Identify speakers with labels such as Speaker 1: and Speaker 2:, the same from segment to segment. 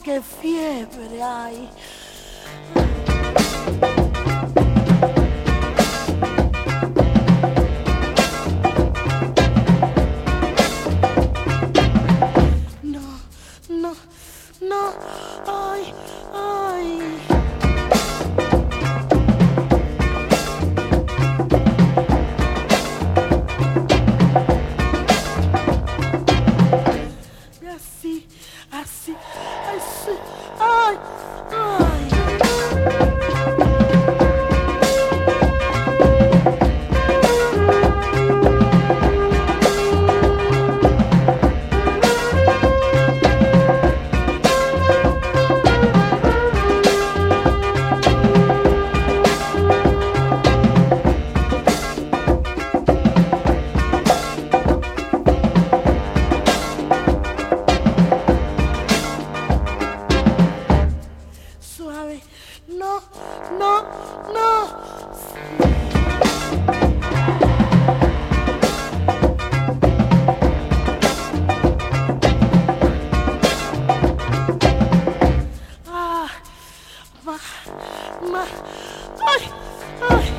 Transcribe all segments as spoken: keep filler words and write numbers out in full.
Speaker 1: qué fiebre hay. No, no, no, ay, ay. Así, así, así, ay, ay. Suave, no, no, no. Ah, ma, ma, ay, ay.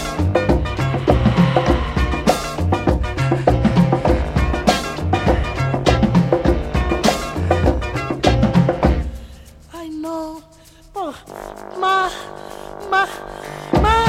Speaker 1: Ay, no. Oh, ma, ma, ma.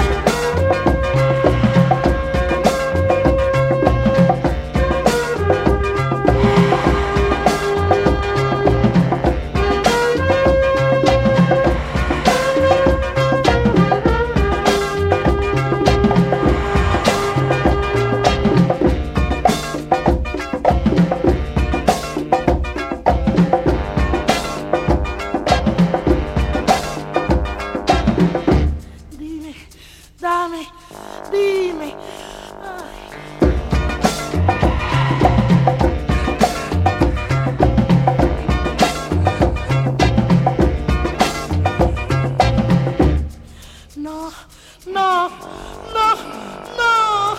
Speaker 1: Dime, dame, dime. Ay. No, no, no, no.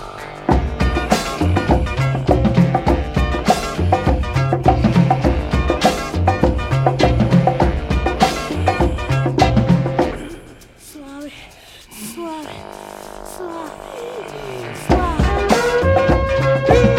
Speaker 1: Suave, suave, suave, suave.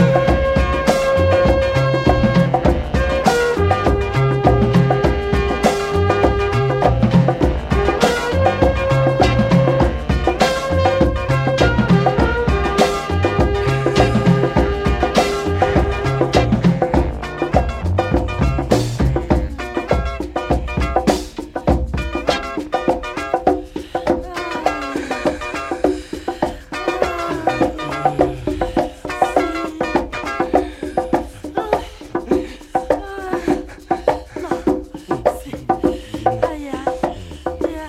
Speaker 1: Ay, ya, ya.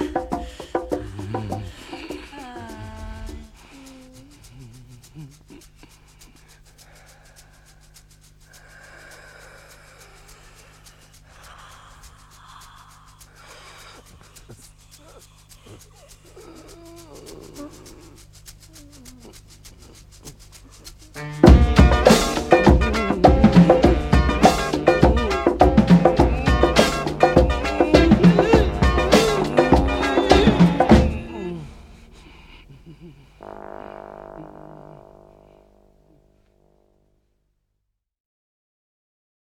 Speaker 1: Ay.